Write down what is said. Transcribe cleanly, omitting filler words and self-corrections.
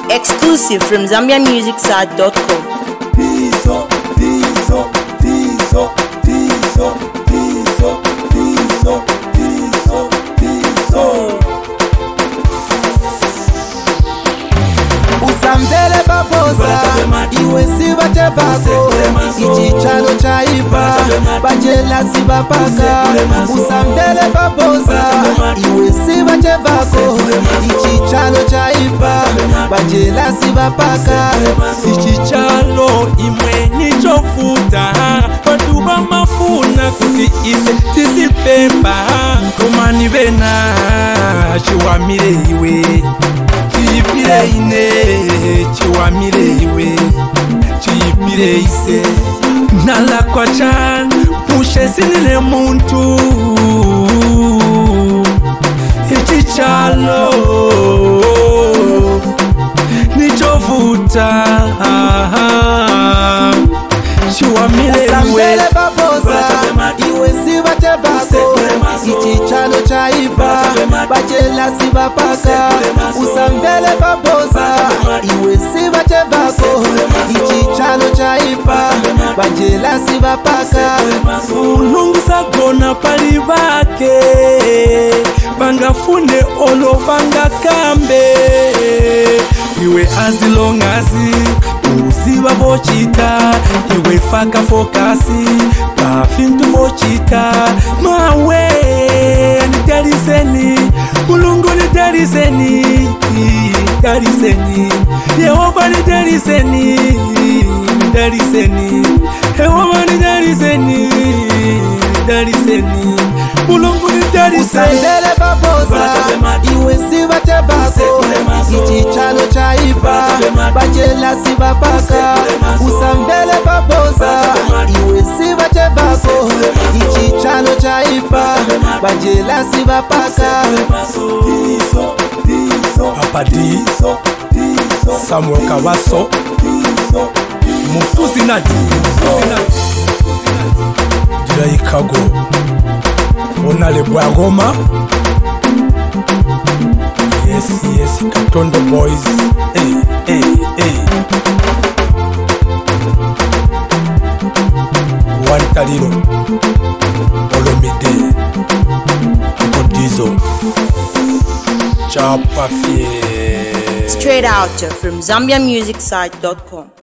Exclusive from ZambiaMusicSite.com. Diesel, diesel, diesel, diesel, diesel, diesel, diesel, diesel. Usambele baboza, iwe sibate bako, ichichalo chaiva, bajela sibapaka. Usambele baboza, iwe sibate bako, ichichalo chaiva, bajela sibapaka. Ichichalo imwe nichofuta, watu bamafuna kuti ise tizipemba. Komani bena, chiwamire iwe, chiyipire ine, chiwamire iwe, chiyipire ise. Nala kwa chan, pushe sinile muntu. Ichichalo nichofuta, chiwamire iwe. Baboza, iwe sibate bako, ichichalo chaiva, bajela sibapaka. Usambele baboza, iwe sibate bako, ichichalo chaiva, bajela sibapaka. Ulungu sagona pali bake, bangafune olo banga kambe. Iwe as long as uziba bochita, iwe faka fokasi, bafintu bochita. Mawe ni darizeni, ulungu ni darizeni, darizeni. Yehova ni darizeni, darizeni. Yehova ni darizeni, darizeni. Ulungu ni darizeni. Usambele baboza, iwe sibate bako, ichichalo chaiva, bajela sibapaka. Usambele baboza, iwe sibate bako, ichichalo chaiva, bajela sibapaka. Diesel, diesel, Papa D, Samuel Kawaso, Mufuzi Nadi, Jai Kago, Onale Bwagoma. Yes, yes, Katondo Boys. Hey, hey, hey. Wantaliro, Olomide, Akodizo, Chapa Fier. Straight out from ZambiaMusicSite.com.